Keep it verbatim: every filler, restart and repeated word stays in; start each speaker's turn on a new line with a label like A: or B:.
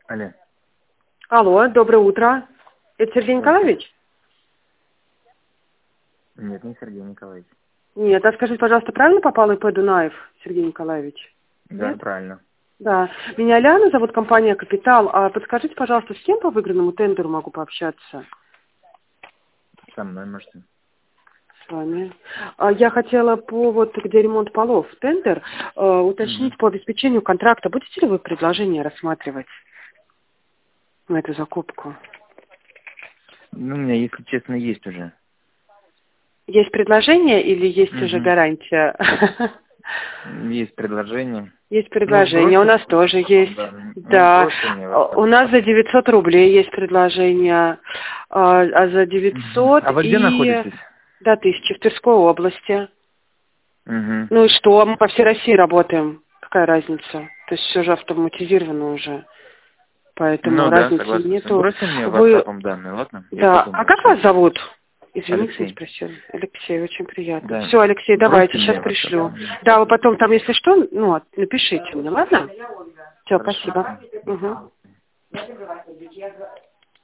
A: Алло.
B: Алло, доброе утро. Это Сергей Николаевич?
A: Нет, не Сергей Николаевич.
B: Нет, а скажите, пожалуйста, правильно попал ИП Дунаев, Сергей Николаевич?
A: Да,
B: Нет?
A: правильно.
B: Да. Меня Ляна зовут, компания «Капитал». А подскажите, пожалуйста, с кем по выигранному тендеру могу пообщаться?
A: Со мной можете.
B: С вами. А, Я хотела по, вот, где ремонт полов, тендер, э, уточнить
A: Угу.
B: по обеспечению контракта. Будете ли вы предложение рассматривать на эту закупку?
A: Ну, у меня, если честно, есть уже.
B: Есть предложение или есть уже
A: Угу.
B: гарантия?
A: Есть предложение.
B: Есть
A: Ну,
B: предложение, у
A: сбросьте.
B: нас тоже есть.
A: Да. Ну,
B: Да,
A: сбросьте мне
B: у
A: WhatsApp.
B: нас за девятьсот рублей есть предложение, а а за
A: Угу.
B: девятьсот
A: А вы где
B: и
A: находитесь?
B: до тысячи в Тверской области.
A: Угу.
B: Ну и что, мы по всей России работаем. Какая разница? То есть все же автоматизировано уже, поэтому
A: Ну да,
B: разницы
A: согласен.
B: нету.
A: Бросьте мне
B: Вы,
A: WhatsApp данные, ладно? Я
B: да, а
A: подумаю
B: как
A: еще.
B: вас зовут? Извините, не
A: Алексей.
B: спросила. Алексей, очень приятно.
A: Да.
B: Все, Алексей, давайте,
A: Бросьте
B: сейчас
A: мне WhatsApp.
B: пришлю. Да, вы потом там, если что, ну, от- напишите мне, ладно? Все,
A: Хорошо.
B: спасибо. Мгм.